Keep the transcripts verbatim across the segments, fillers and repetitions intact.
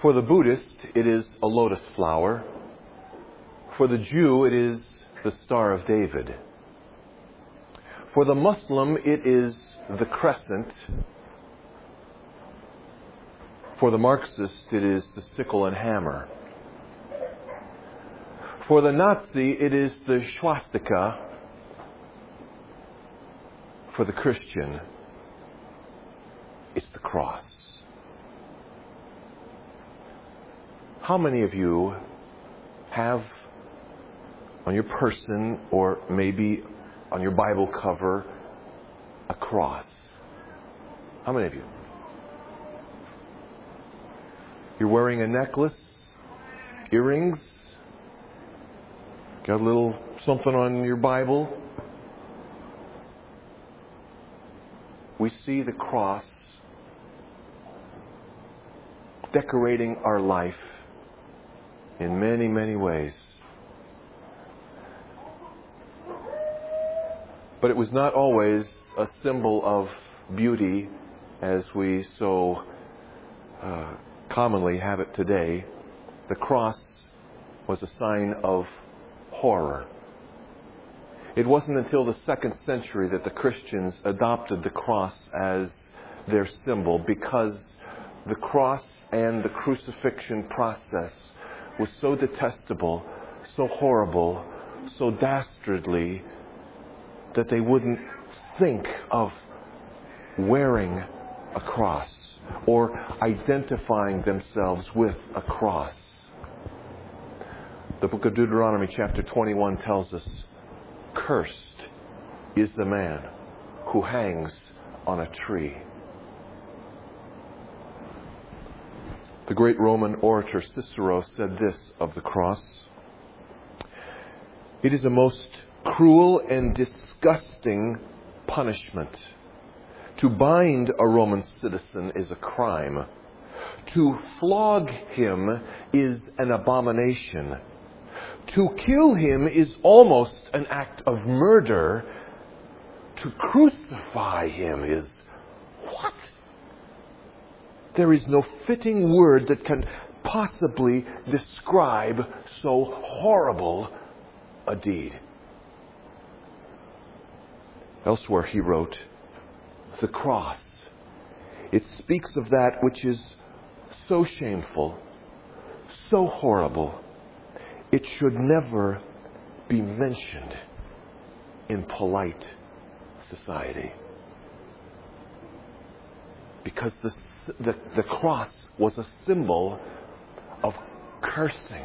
For the Buddhist, it is a lotus flower. For the Jew, it is the Star of David. For the Muslim, it is the crescent. For the Marxist, it is the sickle and hammer. For the Nazi, it is the swastika. For the Christian, it's the cross. How many of you have on your person or maybe on your Bible cover a cross? How many of you? You're wearing a necklace, earrings, got a little something on your Bible. We see the cross decorating our life in many, many ways. But it was not always a symbol of beauty as we so uh, commonly have it today. The cross was a sign of horror. It wasn't until the second century that the Christians adopted the cross as their symbol, because the cross and the crucifixion process was so detestable, so horrible, so dastardly, that they wouldn't think of wearing a cross or identifying themselves with a cross. The book of Deuteronomy chapter twenty-one tells us, "Cursed is the man who hangs on a tree." The great Roman orator Cicero said this of the cross: "It is a most cruel and disgusting punishment. To bind a Roman citizen is a crime. To flog him is an abomination. To kill him is almost an act of murder. To crucify him is what? There is no fitting word that can possibly describe so horrible a deed." Elsewhere he wrote, "The cross, it speaks of that which is so shameful, so horrible, it should never be mentioned in polite society." Because the, the, the cross was a symbol of cursing.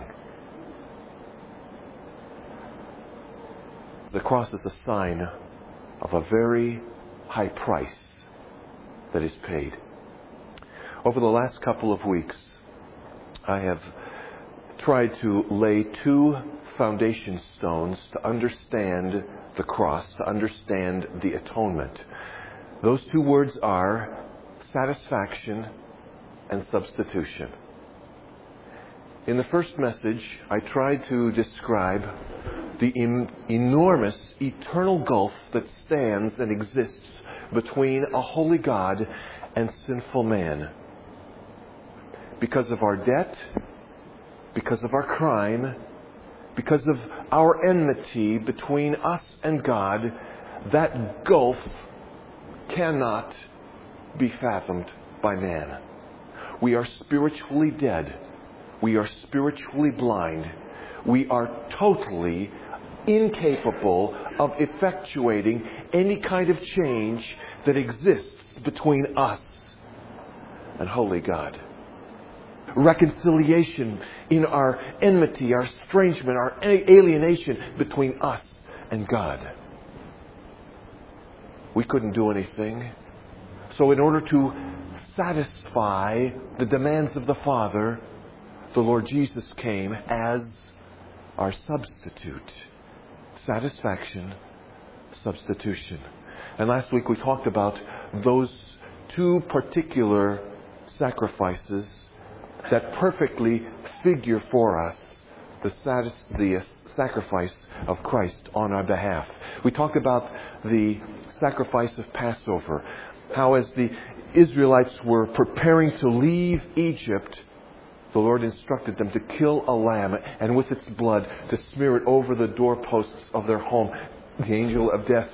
The cross is a sign of a very high price that is paid. Over the last couple of weeks, I have tried to lay two foundation stones to understand the cross, to understand the atonement. Those two words are satisfaction and substitution. In the first message, I tried to describe the em- enormous eternal gulf that stands and exists between a holy God and sinful man. Because of our debt, because of our crime, because of our enmity between us and God, that gulf cannot be fathomed by man. We are spiritually dead. We are spiritually blind. We are totally incapable of effectuating any kind of change that exists between us and holy God. Reconciliation in our enmity, our estrangement, our alienation between us and God. We couldn't do anything. So in order to satisfy the demands of the Father, the Lord Jesus came as our substitute. Satisfaction, substitution. And last week we talked about those two particular sacrifices that perfectly figure for us the, satis- the sacrifice of Christ on our behalf. We talked about the sacrifice of Passover. How as the Israelites were preparing to leave Egypt, the Lord instructed them to kill a lamb and with its blood to smear it over the doorposts of their home. The angel of death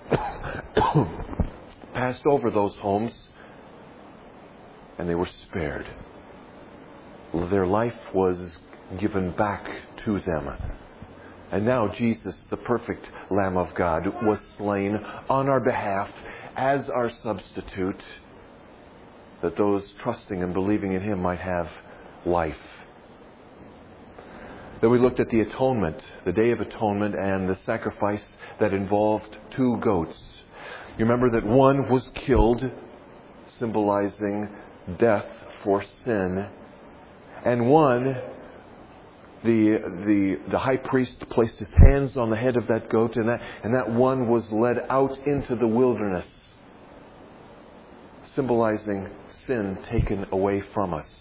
passed over those homes and they were spared. Their life was given back to them. And now Jesus, the perfect Lamb of God, was slain on our behalf as our substitute, that those trusting and believing in Him might have life. Then we looked at the atonement, the Day of Atonement, and the sacrifice that involved two goats. You remember that one was killed, symbolizing death for sin, and one, the the the high priest placed his hands on the head of that goat, and that and that one was led out into the wilderness, symbolizing sin taken away from us.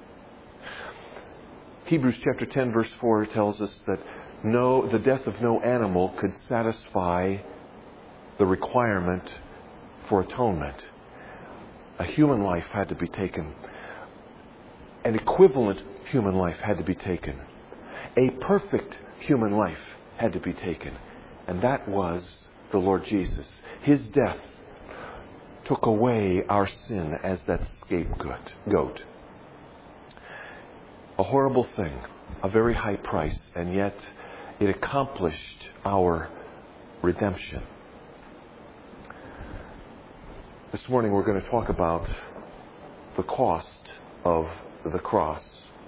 Hebrews chapter ten verse four tells us that no, the death of no animal could satisfy the requirement for atonement. A human life had to be taken. An equivalent human life had to be taken. A perfect human life had to be taken. And that was the Lord Jesus. His death took away our sin as that scapegoat. Goat. A horrible thing, a very high price, and yet it accomplished our redemption. This morning we're going to talk about the cost of the cross.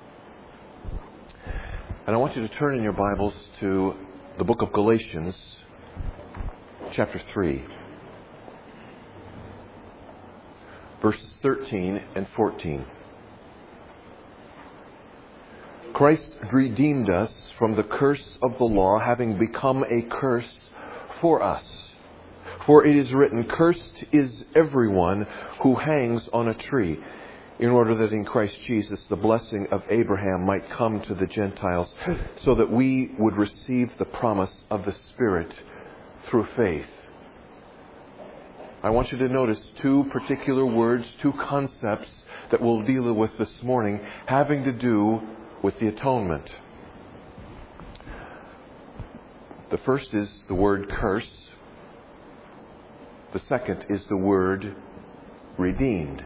And I want you to turn in your Bibles to the book of Galatians, chapter three, verses thirteen and fourteen. Christ redeemed us from the curse of the law, having become a curse for us. For it is written, "Cursed is everyone who hangs on a tree," in order that in Christ Jesus the blessing of Abraham might come to the Gentiles, so that we would receive the promise of the Spirit through faith. I want you to notice two particular words, two concepts that we'll deal with this morning, having to do with the atonement. The first is the word curse. The second is the word redeemed.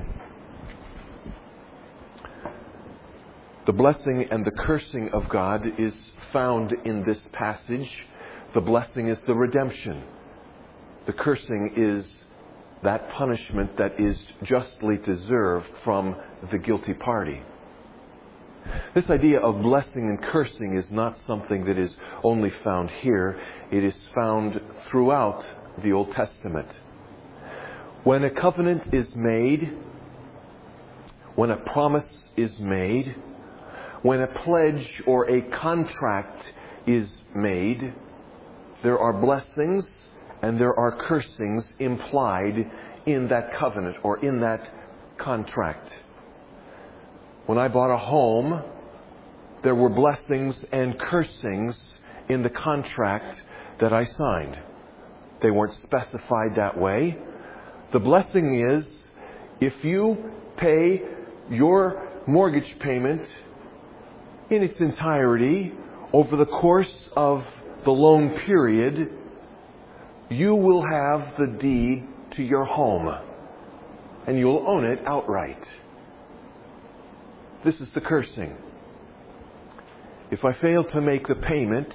The blessing and the cursing of God is found in this passage. The blessing is the redemption. The cursing is that punishment that is justly deserved from the guilty party. This idea of blessing and cursing is not something that is only found here. It is found throughout the Old Testament. When a covenant is made, when a promise is made, when a pledge or a contract is made, there are blessings and there are cursings implied in that covenant or in that contract. When I bought a home, there were blessings and cursings in the contract that I signed. They weren't specified that way. The blessing is, if you pay your mortgage payment in its entirety over the course of the loan period, you will have the deed to your home and you'll own it outright. This is the cursing. If I fail to make the payment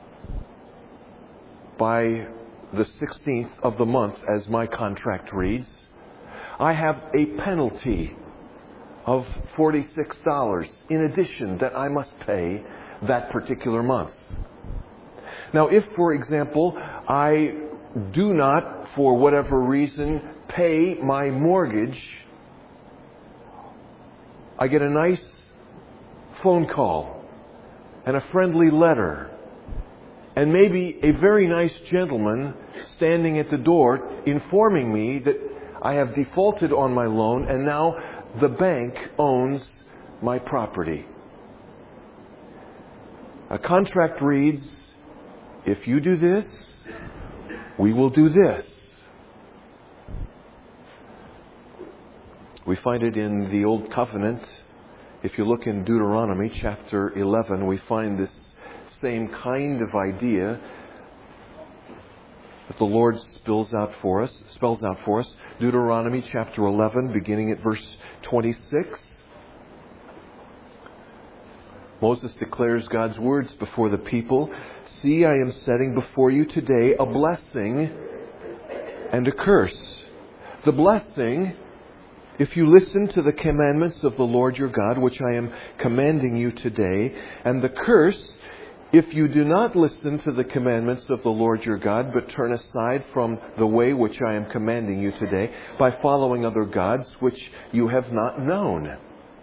by the sixteenth of the month, as my contract reads, I have a penalty of forty-six dollars in addition that I must pay that particular month. Now, if, for example, I do not, for whatever reason, pay my mortgage, I get a nice phone call and a friendly letter and maybe a very nice gentleman standing at the door informing me that I have defaulted on my loan and now the bank owns my property. A contract reads, if you do this, we will do this. We find it in the Old Covenant, If you look in Deuteronomy chapter eleven, we find this same kind of idea that the Lord spells out for us, spells out for us. Deuteronomy chapter eleven, beginning at verse twenty-six. Moses declares God's words before the people. See, I am setting before you today a blessing and a curse. The blessing, if you listen to the commandments of the Lord your God, which I am commanding you today, and the curse, if you do not listen to the commandments of the Lord your God, but turn aside from the way which I am commanding you today, by following other gods which you have not known.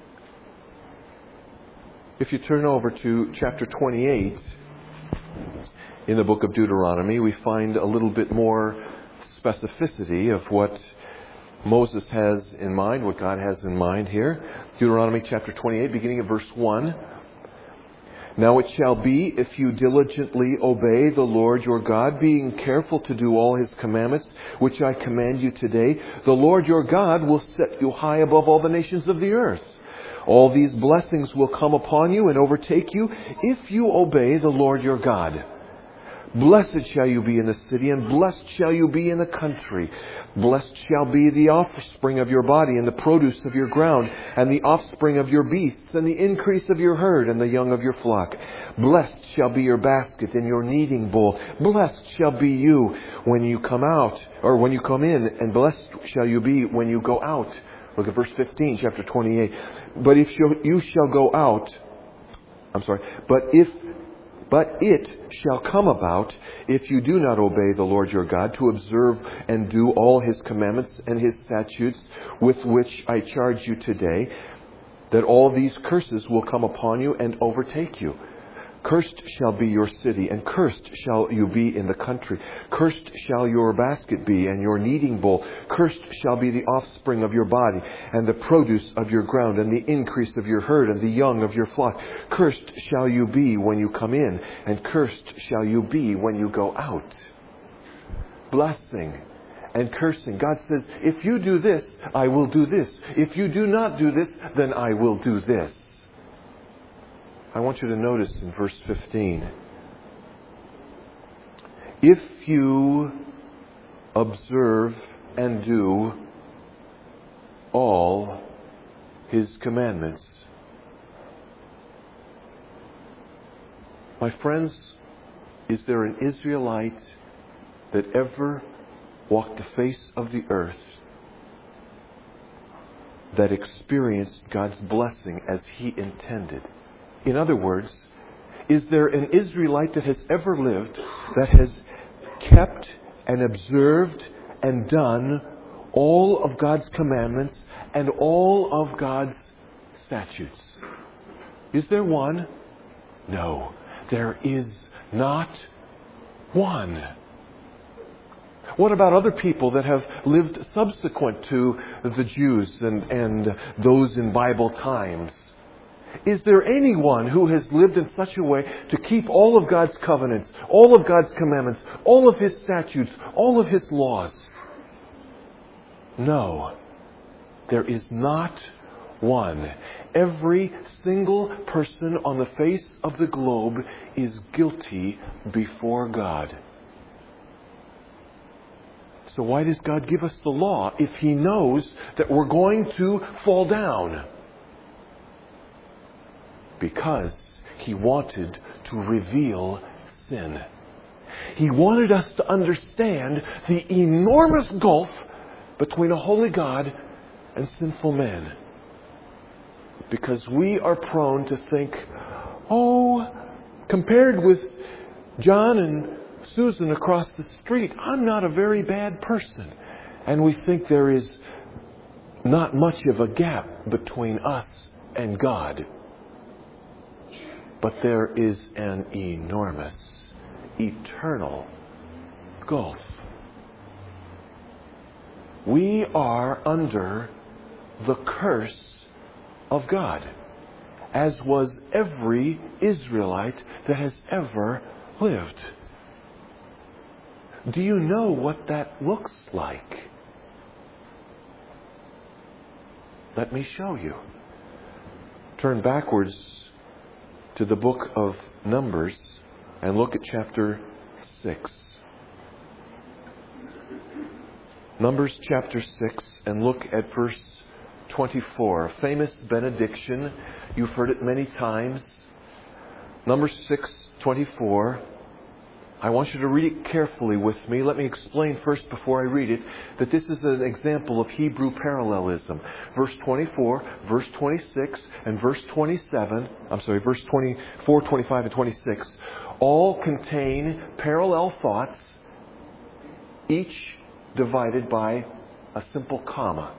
If you turn over to chapter twenty-eight in the book of Deuteronomy, we find a little bit more specificity of what Moses has in mind, what God has in mind here. Deuteronomy chapter twenty-eight, beginning at verse one. Now it shall be, if you diligently obey the Lord your God, being careful to do all His commandments, which I command you today, the Lord your God will set you high above all the nations of the earth. All these blessings will come upon you and overtake you if you obey the Lord your God. Blessed shall you be in the city, and blessed shall you be in the country. Blessed shall be the offspring of your body, and the produce of your ground, and the offspring of your beasts, and the increase of your herd, and the young of your flock. Blessed shall be your basket and your kneading bowl. Blessed shall be you when you come out, or when you come in, and blessed shall you be when you go out. Look at verse fifteen, chapter twenty-eight. But if you shall go out, I'm sorry, but if But it shall come about, if you do not obey the Lord your God, to observe and do all His commandments and His statutes with which I charge you today, that all these curses will come upon you and overtake you. Cursed shall be your city, and cursed shall you be in the country. Cursed shall your basket be, and your kneading bowl. Cursed shall be the offspring of your body, and the produce of your ground, and the increase of your herd, and the young of your flock. Cursed shall you be when you come in, and cursed shall you be when you go out. Blessing and cursing. God says, if you do this, I will do this. If you do not do this, then I will do this. I want you to notice in verse fifteen, if you observe and do all His commandments. My friends, is there an Israelite that ever walked the face of the earth that experienced God's blessing as He intended? In other words, is there an Israelite that has ever lived that has kept and observed and done all of God's commandments and all of God's statutes? Is there one? No, there is not one. What about other people that have lived subsequent to the Jews and, and those in Bible times? Is there anyone who has lived in such a way to keep all of God's covenants, all of God's commandments, all of His statutes, all of His laws? No, there is not one. Every single person on the face of the globe is guilty before God. So why does God give us the law if He knows that we're going to fall down? Because He wanted to reveal sin. He wanted us to understand the enormous gulf between a holy God and sinful man. Because we are prone to think, oh, compared with John and Susan across the street, I'm not a very bad person. And we think there is not much of a gap between us and God. But there is an enormous, eternal gulf. We are under the curse of God, as was every Israelite that has ever lived. Do you know what that looks like? Let me show you. turn backwards to the book of Numbers and look at chapter six. Numbers chapter six, and look at verse twenty-four. A famous benediction. You've heard it many times. Numbers six twenty-four. I want you to read it carefully with me. Let me explain first before I read it that this is an example of Hebrew parallelism. Verse twenty-four, verse twenty-six, and verse twenty-seven, I'm sorry, verse twenty-four, twenty-five, and twenty-six all contain parallel thoughts, each divided by a simple comma.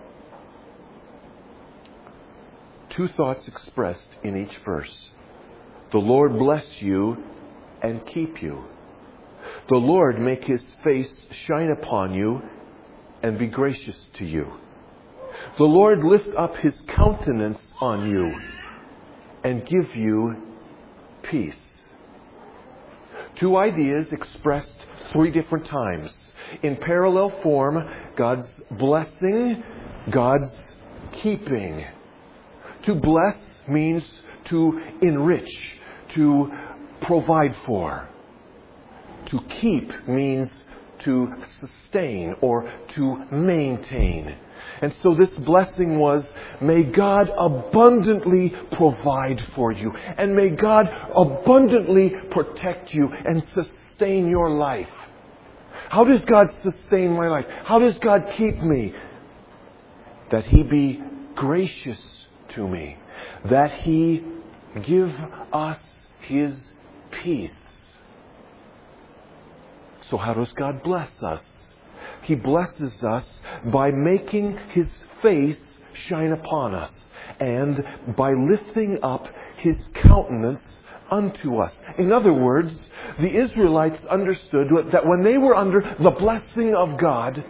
Two thoughts expressed in each verse. The Lord bless you and keep you. The Lord make His face shine upon you and be gracious to you. The Lord lift up His countenance on you and give you peace. Two ideas expressed three different times. In parallel form, God's blessing, God's keeping. To bless means to enrich, to provide for. To keep means to sustain or to maintain. And so this blessing was, may God abundantly provide for you. And may God abundantly protect you and sustain your life. How does God sustain my life? How does God keep me? That He be gracious to me. That He give us His peace. So how does God bless us? He blesses us by making His face shine upon us and by lifting up His countenance unto us. In other words, the Israelites understood that when they were under the blessing of God,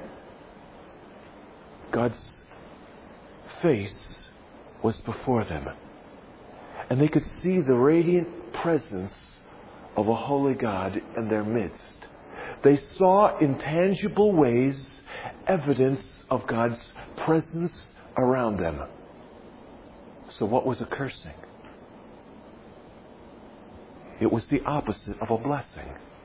God's face was before them. And they could see the radiant presence of a holy God in their midst. They saw in tangible ways evidence of God's presence around them. So what was a cursing? It was the opposite of a blessing.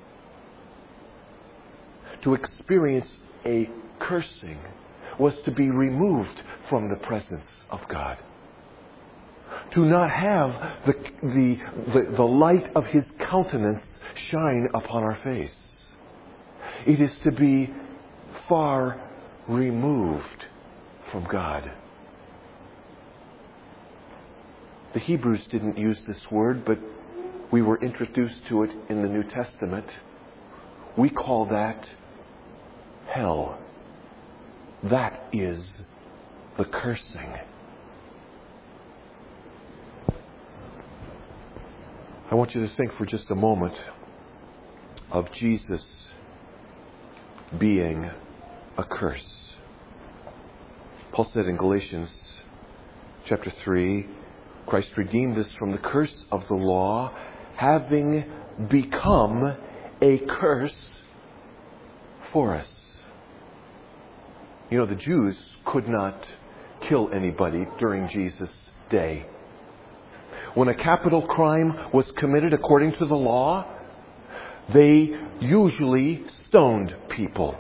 To experience a cursing was to be removed from the presence of God. To not have the, the, the, the light of His countenance shine upon our face. It is to be far removed from God. The Hebrews didn't use this word, but we were introduced to it in the New Testament. We call that hell. That is the cursing. I want you to think for just a moment of Jesus being a curse. Paul said in Galatians chapter three, Christ redeemed us from the curse of the law, having become a curse for us. You know, the Jews could not kill anybody during Jesus' day. When a capital crime was committed according to the law, they usually stoned people.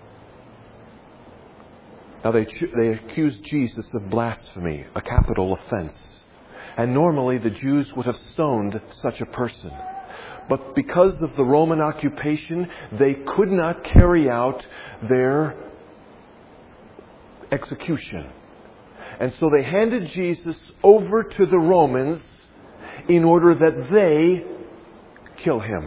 Now they, they accused Jesus of blasphemy, a capital offense. And normally the Jews would have stoned such a person. But because of the Roman occupation, they could not carry out their execution. And so they handed Jesus over to the Romans in order that they kill Him.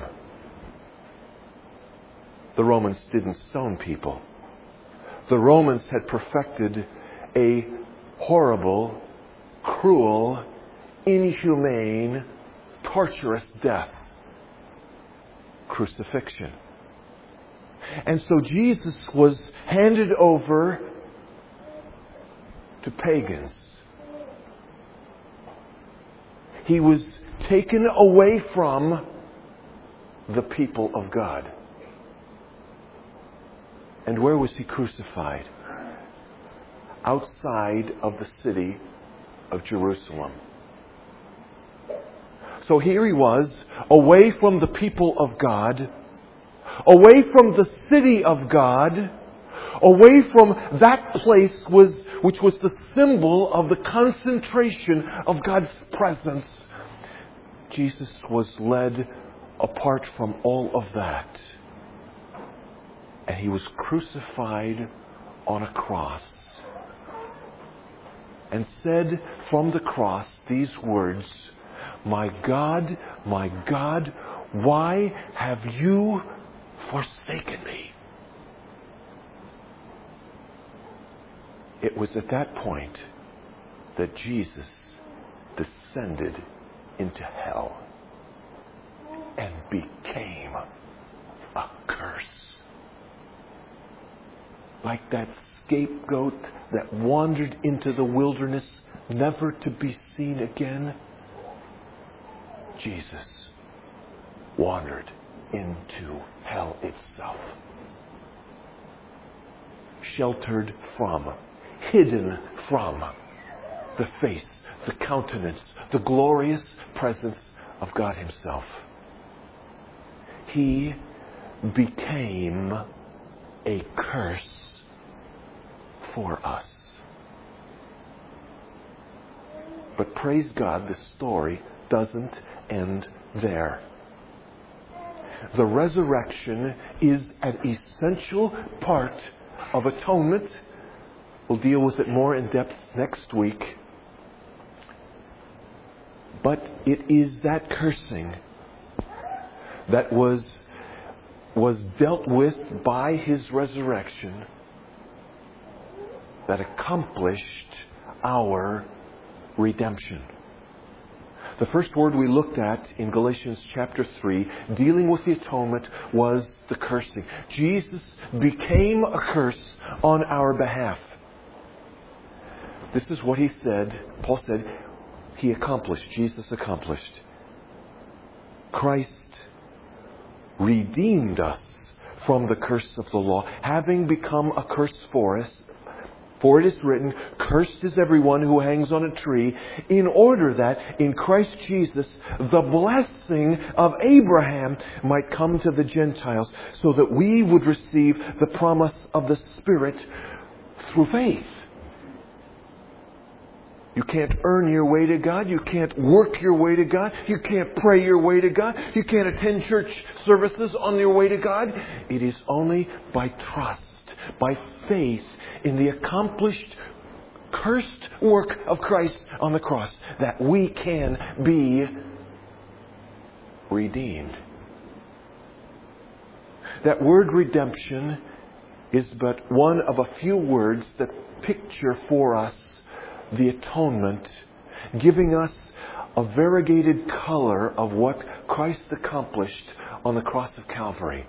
The Romans didn't stone people. The Romans had perfected a horrible, cruel, inhumane, torturous death. Crucifixion. And so Jesus was handed over to pagans. He was taken away from the people of God. And where was He crucified? Outside of the city of Jerusalem. So here he was, away from the people of God, away from the city of God, away from that place was, which was the symbol of the concentration of God's presence. Jesus was led apart from all of that. And he was crucified on a cross. And said from the cross these words, "My God, my God, why have you forsaken me?" It was at that point that Jesus descended into hell and became a curse. Like that scapegoat that wandered into the wilderness, never to be seen again, Jesus wandered into hell itself. Sheltered from, hidden from the face, the countenance, the glorious presence of God Himself. He became a curse for us. But praise God, the story doesn't end there. The resurrection is an essential part of atonement. We'll deal with it more in depth next week. But it is that cursing that was, was dealt with by His resurrection that accomplished our redemption. The first word we looked at in Galatians chapter three, dealing with the atonement, was the cursing. Jesus became a curse on our behalf. This is what he said, Paul said, he accomplished, Jesus accomplished. Christ redeemed us from the curse of the law, having become a curse for us. For it is written, "Cursed is everyone who hangs on a tree," in order that in Christ Jesus the blessing of Abraham might come to the Gentiles, so that we would receive the promise of the Spirit through faith. You can't earn your way to God. You can't work your way to God. You can't pray your way to God. You can't attend church services on your way to God. It is only by trust, by faith in the accomplished, cursed work of Christ on the cross that we can be redeemed. That word redemption is but one of a few words that picture for us the atonement, giving us a variegated color of what Christ accomplished on the cross of Calvary.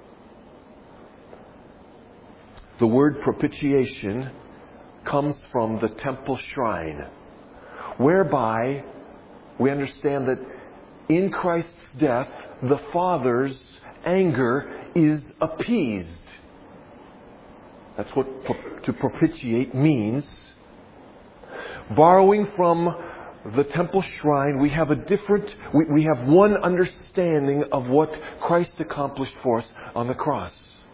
The word propitiation comes from the temple shrine, whereby we understand that in Christ's death, the Father's anger is appeased. That's what to propitiate means. Borrowing from the temple shrine, we have a different, we, we have one understanding of what Christ accomplished for us on the cross.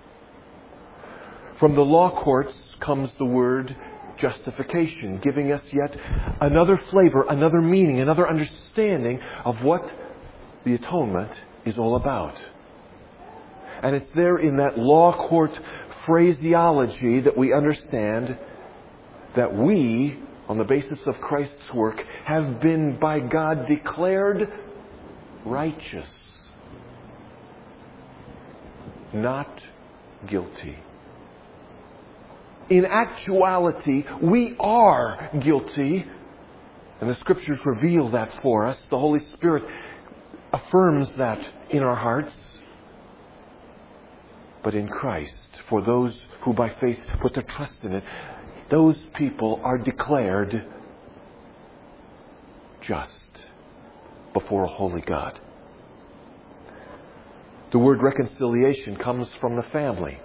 From the law courts comes the word justification, giving us yet another flavor, another meaning, another understanding of what the atonement is all about. And it's there in that law court phraseology that we understand that we, on the basis of Christ's work, have been by God declared righteous, not guilty. In actuality, we are guilty, and the Scriptures reveal that for us. The Holy Spirit affirms that in our hearts. But in Christ, for those who by faith put their trust in it, those people are declared just before a holy God. The word reconciliation comes from the family.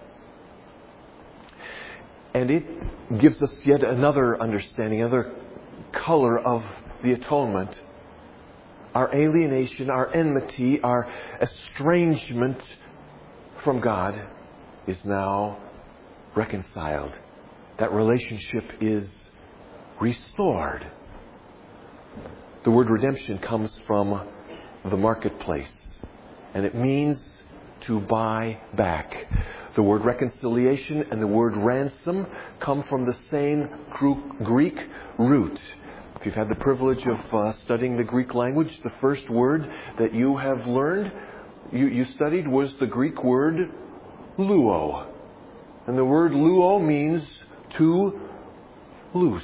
And it gives us yet another understanding, another color of the atonement. our alienation, our enmity, our estrangement from God is now reconciled. That relationship is restored. The word redemption comes from the marketplace, and it means to buy back. The word reconciliation and the word ransom come from the same Greek root. If you've had the privilege of uh, studying the Greek language, the first word that you have learned, you, you studied, was the Greek word luo. And the word luo means to loose.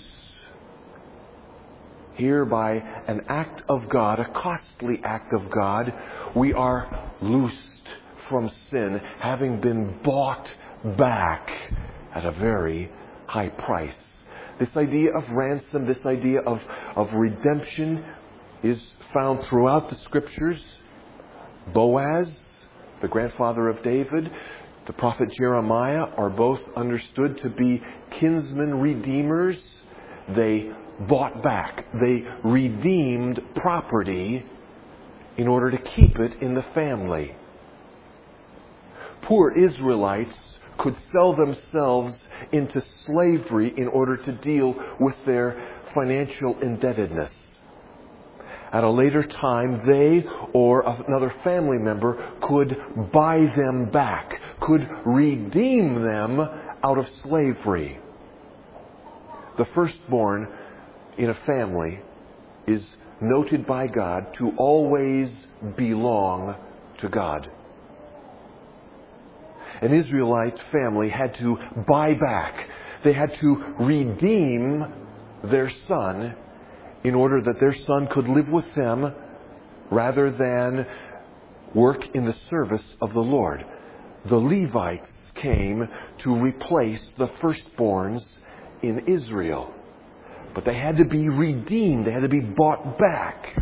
Here, by an act of God, a costly act of God, we are loosed from sin, having been bought back at a very high price. This idea of ransom, this idea of, of redemption is found throughout the Scriptures. Boaz, the grandfather of David, the prophet Jeremiah are both understood to be kinsman redeemers. They bought back. They redeemed property in order to keep it in the family. Poor Israelites could sell themselves into slavery in order to deal with their financial indebtedness. At a later time, they or another family member could buy them back, could redeem them out of slavery. The firstborn in a family is noted by God to always belong to God. An Israelite family had to buy back. They had to redeem their son in order that their son could live with them rather than work in the service of the Lord. The Levites came to replace the firstborns in Israel. But they had to be redeemed. They had to be bought back.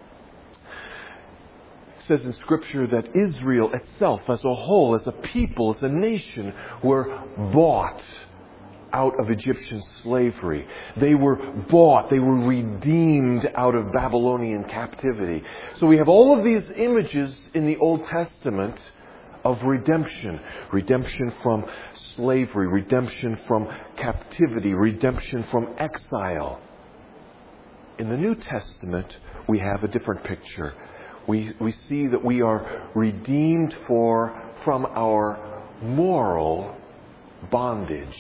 It says in Scripture that Israel itself as a whole, as a people, as a nation, were bought out of Egyptian slavery. They were bought, they were redeemed out of Babylonian captivity. So we have all of these images in the Old Testament of redemption. Redemption from slavery, redemption from captivity, redemption from exile. In the New Testament, we have a different picture. We, we see that we are redeemed for, from our moral bondage.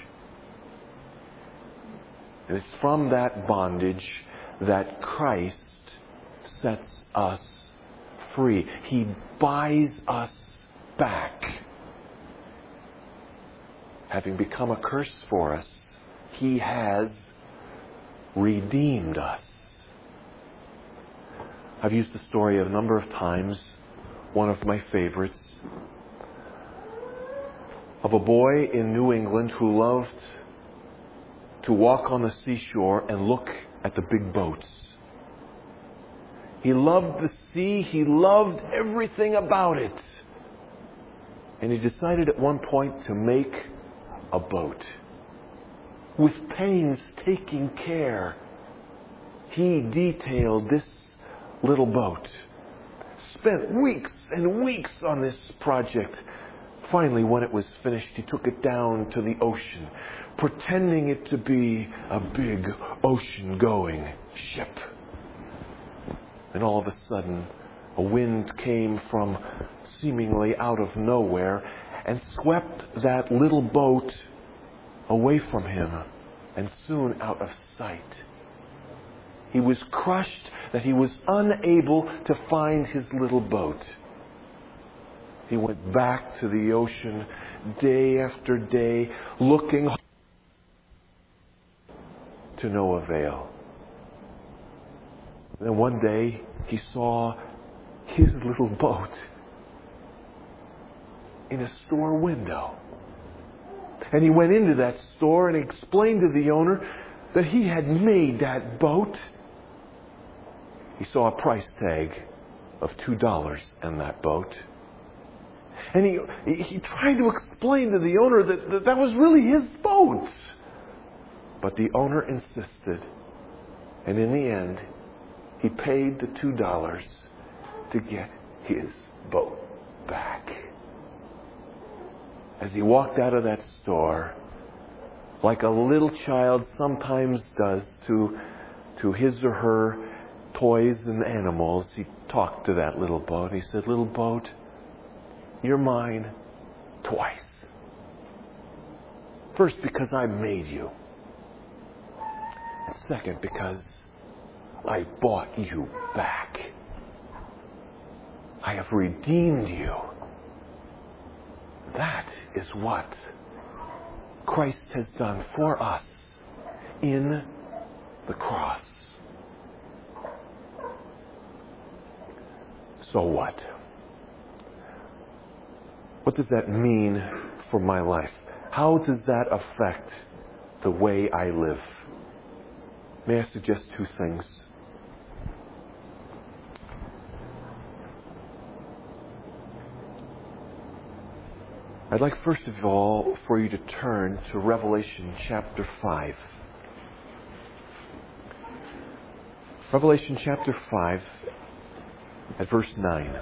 And it's from that bondage that Christ sets us free. He buys us back. Having become a curse for us, He has redeemed us. I've used the story a number of times. One of my favorites of a boy in New England who loved to walk on the seashore and look at the big boats. He loved the sea. He loved everything about it. And he decided at one point to make a boat. With painstaking care, he detailed this little boat. Spent weeks and weeks on this project. Finally, when it was finished, he took it down to the ocean, pretending it to be a big ocean-going ship. And all of a sudden, a wind came from seemingly out of nowhere and swept that little boat away from him and soon out of sight. He was crushed that he was unable to find his little boat. He went back to the ocean day after day, looking to no avail. Then one day he saw his little boat in a store window. And he went into that store and explained to the owner that he had made that boat. He saw a price tag of two dollars on that boat. And he, he tried to explain to the owner that, that that was really his boat. But the owner insisted. And in the end, he paid the two dollars to get his boat back. As he walked out of that store, like a little child sometimes does to, to his or her toys and animals, he talked to that little boat. He said, "Little boat, you're mine twice. First, because I made you. And second, because I bought you back. I have redeemed you." That is what Christ has done for us in the cross. So what? What does that mean for my life? How does that affect the way I live? May I suggest two things? I'd like, first of all, for you to turn to Revelation chapter five. Revelation chapter five, at verse nine.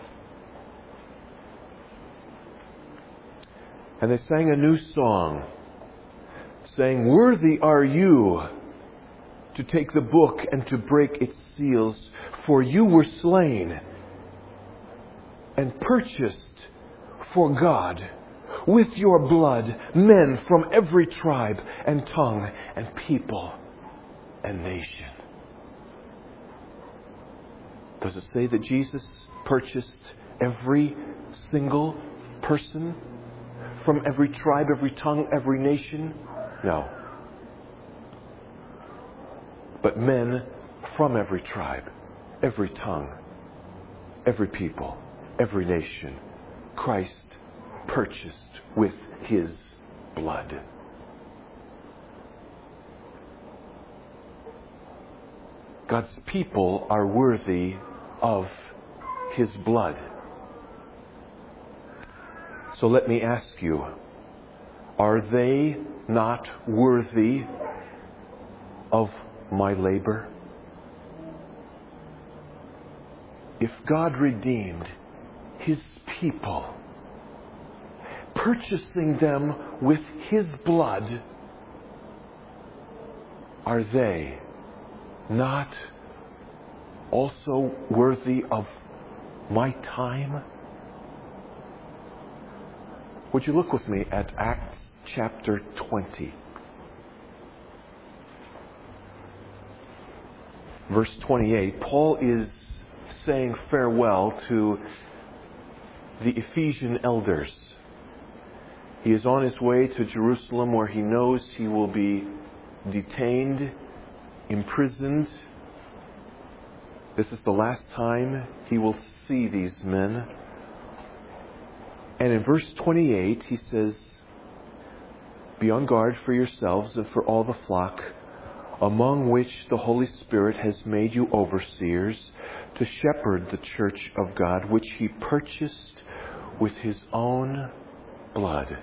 "And they sang a new song, saying, 'Worthy are you to take the book and to break its seals, for you were slain and purchased for God with your blood men from every tribe and tongue and people and nation.'" Does it say that Jesus purchased every single person from every tribe, every tongue, every nation? No. But men from every tribe, every tongue, every people, every nation, Christ purchased with His blood. God's people are worthy of His blood. So let me ask you, are they not worthy of my labor? If God redeemed His people, purchasing them with His blood, are they not also worthy of my time? Would you look with me at Acts chapter twenty? Verse twenty-eight. Paul is saying farewell to the Ephesian elders. He is on his way to Jerusalem, where he knows he will be detained, imprisoned. This is the last time he will see these men. And in verse twenty-eight, he says, "Be on guard for yourselves and for all the flock, among which the Holy Spirit has made you overseers, to shepherd the church of God, which He purchased with His own blood."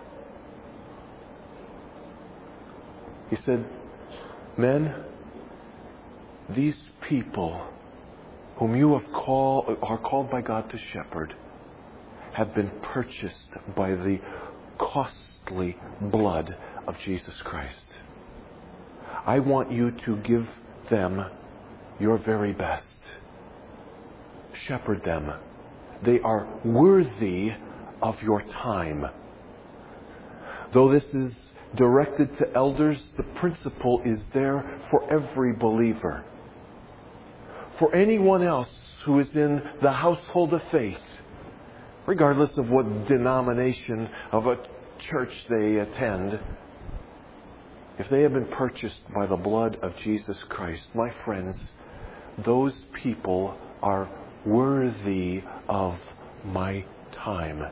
He said, "Men, these people whom you have called, are called by God to shepherd, have been purchased by the costly blood of Jesus Christ. I want you to give them your very best. Shepherd them. They are worthy of your time." Though this is directed to elders, the principle is there for every believer. For anyone else who is in the household of faith, regardless of what denomination of a church they attend, if they have been purchased by the blood of Jesus Christ, my friends, those people are worthy of my time.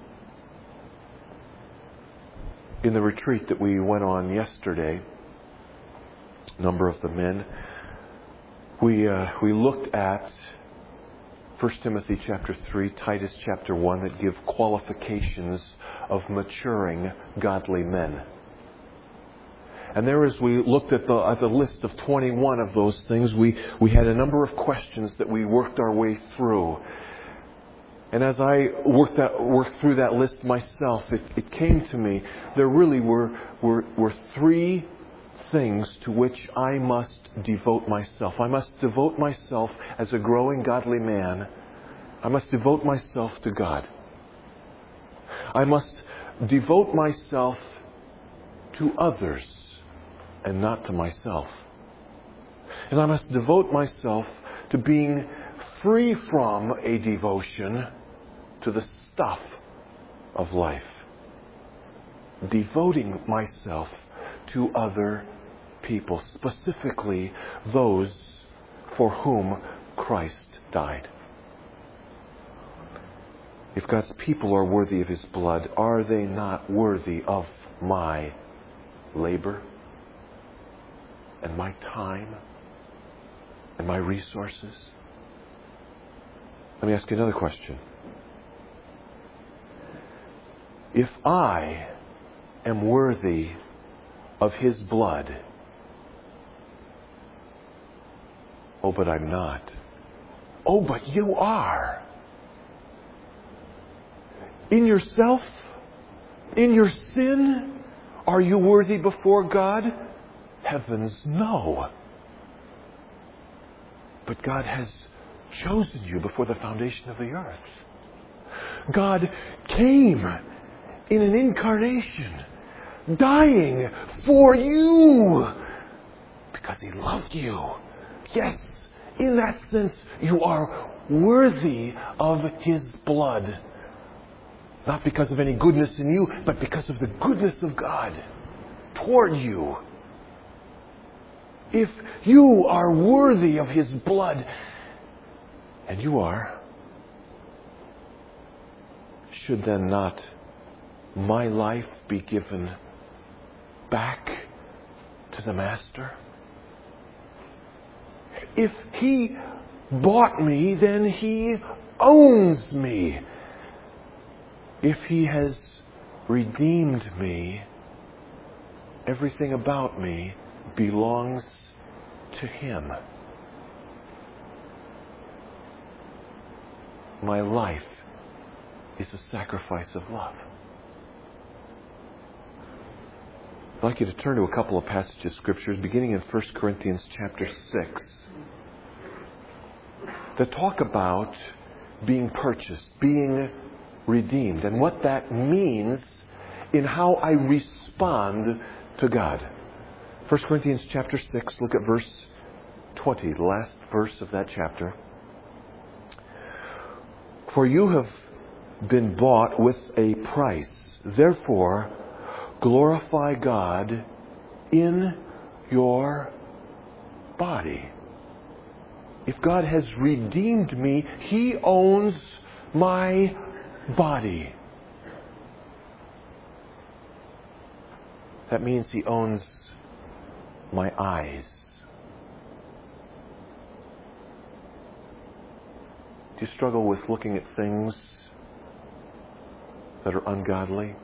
In the retreat that we went on yesterday, a number of the men, we uh, we looked at First Timothy chapter three, Titus chapter one, that give qualifications of maturing godly men. And there, as we looked at the, at the list of twenty-one of those things, we, we had a number of questions that we worked our way through. And as I worked, that, worked through that list myself, it, it came to me, there really were, were, were three things to which I must devote myself. I must devote myself as a growing godly man. I must devote myself to God. I must devote myself to others and not to myself. And I must devote myself to being free from a devotion to the stuff of life. Devoting myself to other people, specifically those for whom Christ died. If God's people are worthy of His blood, are they not worthy of my labor and my time and my resources? Let me ask you another question. If I am worthy of His blood, oh, but I'm not. Oh, but you are. In yourself, in your sin, are you worthy before God? Heavens, no. But God has chosen you before the foundation of the earth. God came in an incarnation, dying for you because He loved you. Yes, in that sense, you are worthy of His blood. Not because of any goodness in you, but because of the goodness of God toward you. If you are worthy of His blood, and you are, should then not my life be given back to the Master? If He bought me, then He owns me. If He has redeemed me, everything about me belongs to Him. My life is a sacrifice of love. I'd like you to turn to a couple of passages of Scriptures, beginning in First Corinthians chapter six, that talk about being purchased, being redeemed, and what that means in how I respond to God. First Corinthians chapter six, look at verse twenty, the last verse of that chapter. For you have been bought with a price. Therefore, glorify God in your body. If God has redeemed me, He owns my body. That means He owns my eyes. Do you struggle with looking at things that are ungodly?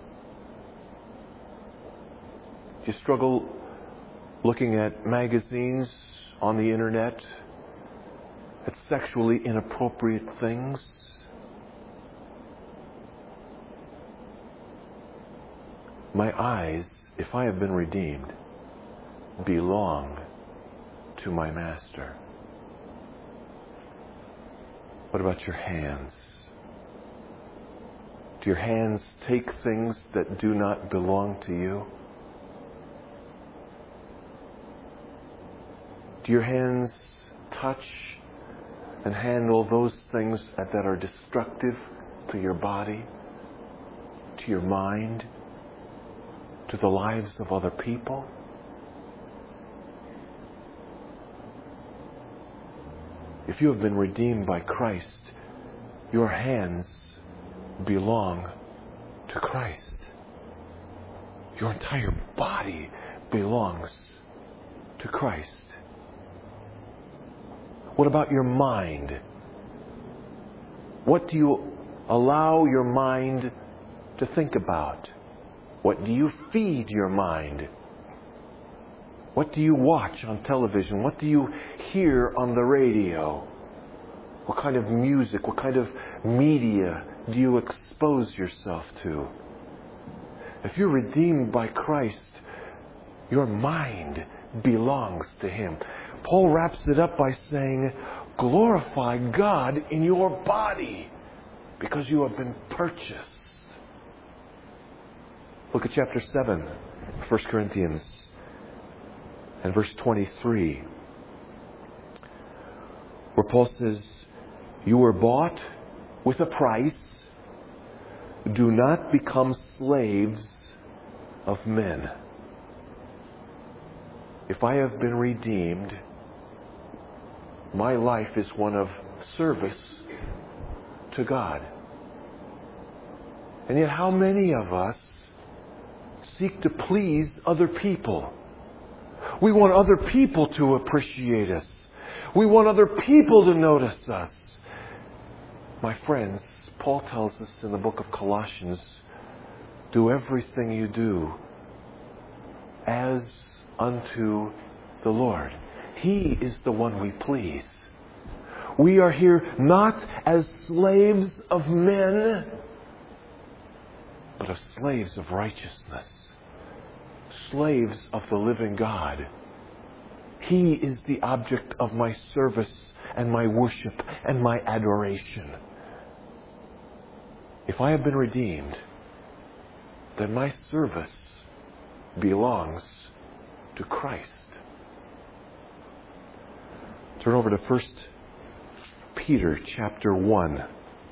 Do you struggle looking at magazines on the internet, at sexually inappropriate things? My eyes, if I have been redeemed, belong to my Master. What about your hands? Do your hands take things that do not belong to you? Do your hands touch and handle those things that are destructive to your body, to your mind, to the lives of other people? If you have been redeemed by Christ, your hands belong to Christ. Your entire body belongs to Christ. What about your mind? What do you allow your mind to think about? What do you feed your mind? What do you watch on television? What do you hear on the radio? What kind of music, what kind of media do you expose yourself to? If you're redeemed by Christ, your mind belongs to Him. Paul wraps it up by saying, glorify God in your body because you have been purchased. Look at chapter seven, First Corinthians, and verse twenty-three, where Paul says, you were bought with a price. Do not become slaves of men. If I have been redeemed, my life is one of service to God. And yet how many of us seek to please other people? We want other people to appreciate us. We want other people to notice us. My friends, Paul tells us in the book of Colossians, do everything you do as unto the Lord. He is the one we please. We are here not as slaves of men, but as slaves of righteousness. Slaves of the living God. He is the object of my service and my worship and my adoration. If I have been redeemed, then my service belongs to Christ. Turn over to First Peter chapter one.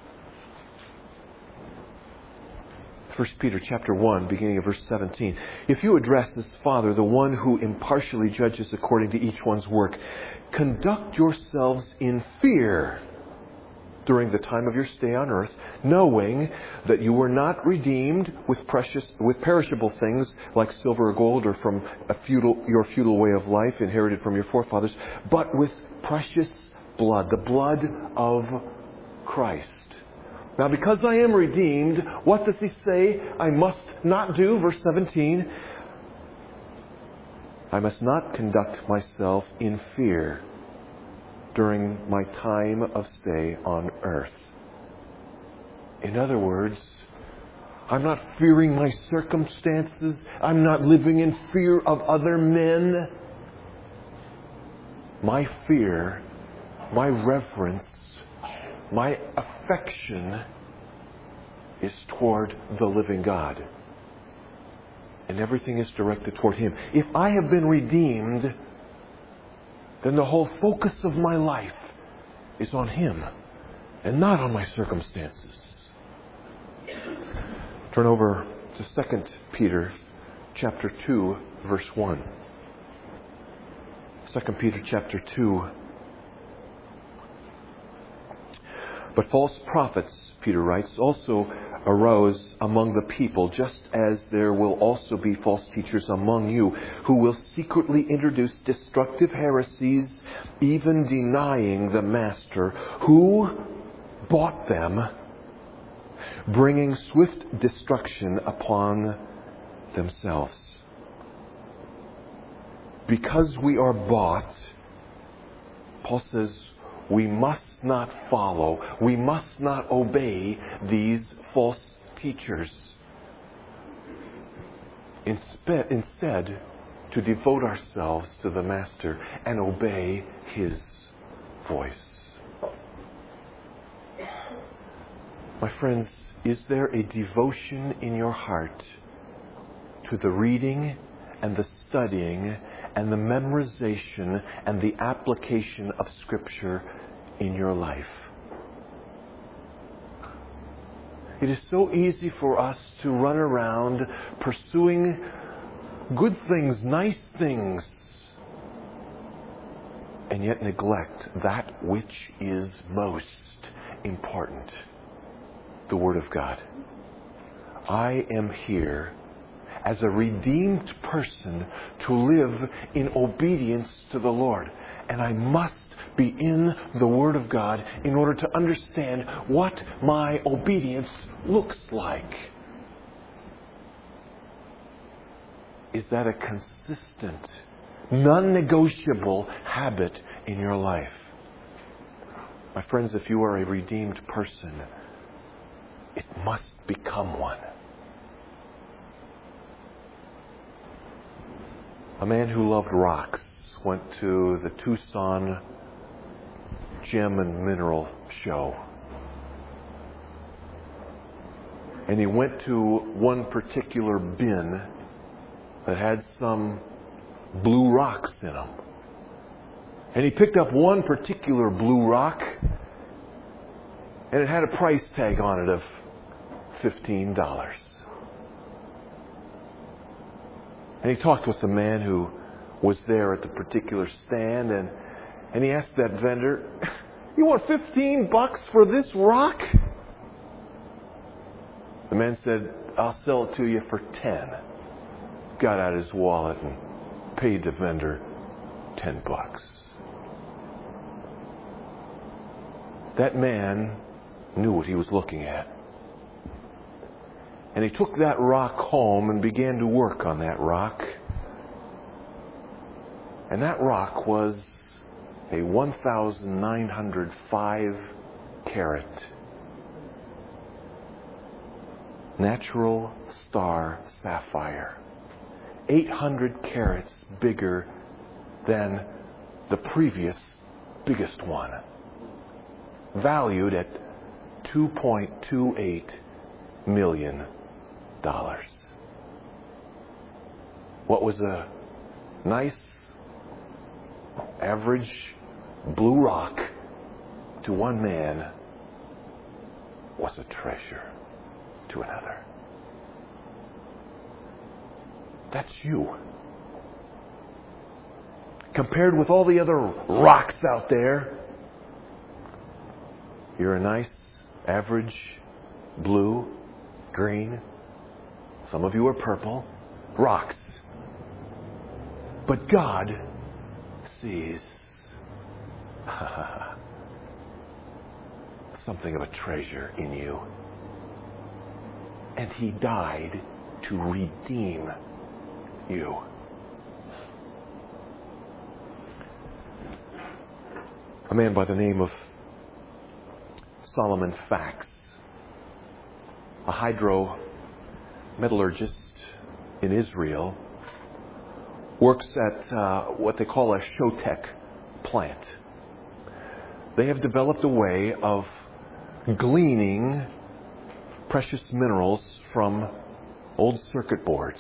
First Peter chapter one, beginning of verse seventeen. If you address as Father, the one who impartially judges according to each one's work, conduct yourselves in fear during the time of your stay on earth, knowing that you were not redeemed with precious, with perishable things like silver or gold, or from a futile, your futile way of life inherited from your forefathers, but with precious blood, the blood of Christ. Now, because I am redeemed, what does he say I must not do? Verse seventeen. I must not conduct myself in fear during my time of stay on earth. In other words, I'm not fearing my circumstances. I'm not living in fear of other men. My fear, my reverence, my affection is toward the living God. And everything is directed toward Him. If I have been redeemed, then the whole focus of my life is on Him and not on my circumstances. Turn over to Second Peter chapter two, verse one. Second Peter chapter two. But false prophets, Peter writes, also arose among the people, just as there will also be false teachers among you, who will secretly introduce destructive heresies, even denying the Master who bought them, bringing swift destruction upon themselves. Because we are bought, Paul says, we must not follow, we must not obey these false teachers. Instead, instead, to devote ourselves to the Master and obey His voice. My friends, is there a devotion in your heart to the reading and the studying and the memorization and the application of Scripture in your life? It is so easy for us to run around pursuing good things, nice things, and yet neglect that which is most important, the Word of God. I am here as a redeemed person to live in obedience to the Lord. And I must be in the Word of God in order to understand what my obedience looks like. Is that a consistent non-negotiable habit in your life. My friends, if you are a redeemed person, it must become one. A man who loved rocks went to the Tucson Gem and Mineral Show. And he went to one particular bin that had some blue rocks in them. And he picked up one particular blue rock, and it had a price tag on it of fifteen dollars. And he talked with the man who was there at the particular stand, and, and he asked that vendor, "You want fifteen bucks for this rock?" The man said, "I'll sell it to you for ten." Got out his wallet and paid the vendor ten bucks. That man knew what he was looking at. And he took that rock home and began to work on that rock. And that rock was a one thousand nine hundred five carat natural star sapphire. eight hundred carats bigger than the previous biggest one. Valued at two point two eight million dollars. What was a nice, average blue rock to one man was a treasure to another. That's you. Compared with all the other rocks out there, you're a nice, average, blue, green, some of you are purple, rocks. But God sees something of a treasure in you. And He died to redeem you. A man by the name of Solomon Fax, a hydrometallurgist in Israel, works at uh, what they call a Showtech plant. They have developed a way of gleaning precious minerals from old circuit boards.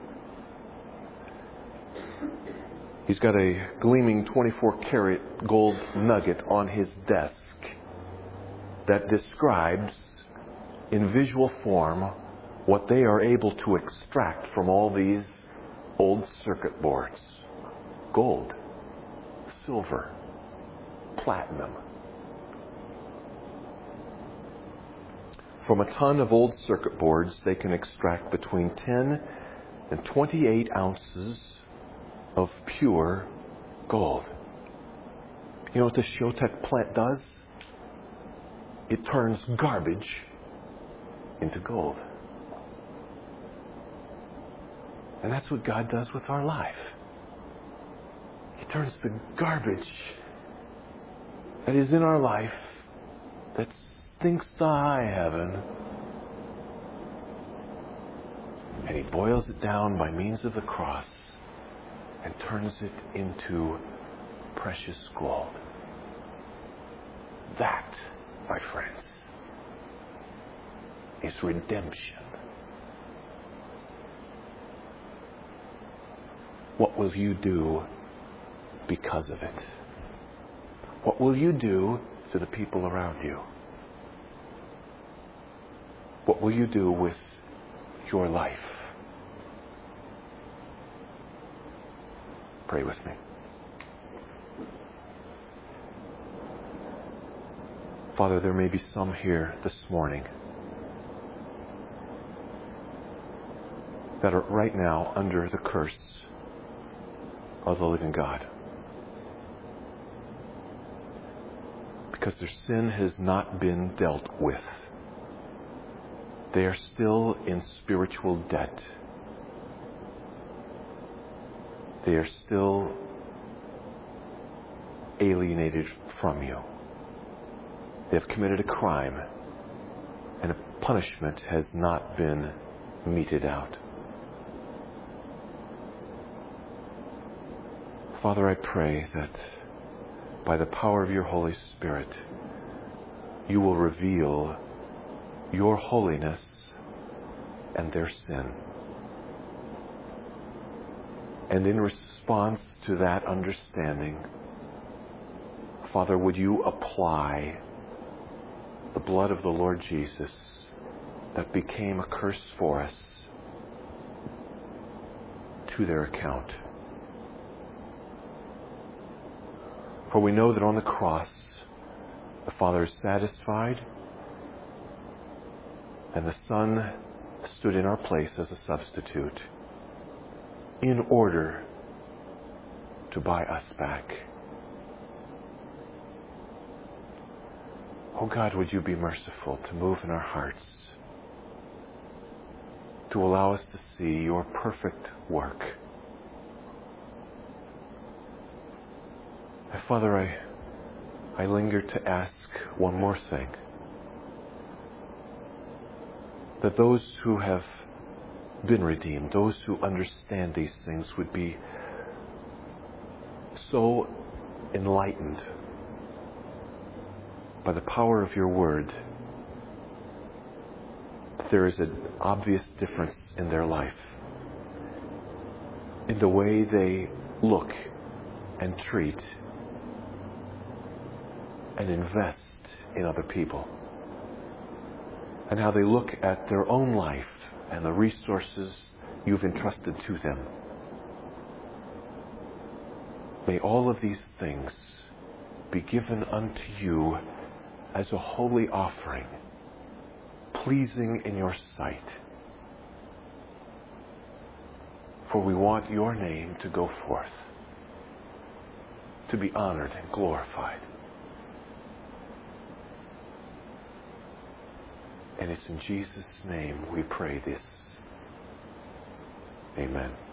He's got a gleaming twenty-four karat gold nugget on his desk that describes in visual form what they are able to extract from all these old circuit boards. Gold, silver, platinum. From a ton of old circuit boards, they can extract between ten and twenty-eight ounces of pure gold. You know what the Showtech plant does? It turns garbage into gold. And that's what God does with our life. He turns the garbage that is in our life, that stinks to high heaven, and He boils it down by means of the cross and turns it into precious gold. That, my friends, is redemption. What will you do because of it? What will you do to the people around you? What will you do with your life? Pray with me. Father, there may be some here this morning that are right now under the curse of the living God, because their sin has not been dealt with. They are still in spiritual debt. they are still alienated from you. They have committed a crime, and a punishment has not been meted out. Father, I pray that by the power of your Holy Spirit, you will reveal your holiness and their sin. And in response to that understanding, Father, would you apply the blood of the Lord Jesus that became a curse for us to their account? For we know that on the cross, the Father is satisfied, and the Son stood in our place as a substitute in order to buy us back. Oh God, would you be merciful to move in our hearts, to allow us to see your perfect work. And Father, I, I linger to ask one more thing. That those who have been redeemed, those who understand these things, would be so enlightened by the power of your word that there is an obvious difference in their life, in the way they look and treat and invest in other people, and how they look at their own life and the resources you've entrusted to them. May all of these things be given unto you as a holy offering, pleasing in your sight. For we want your name to go forth, to be honored and glorified. And it's in Jesus' name we pray this. Amen.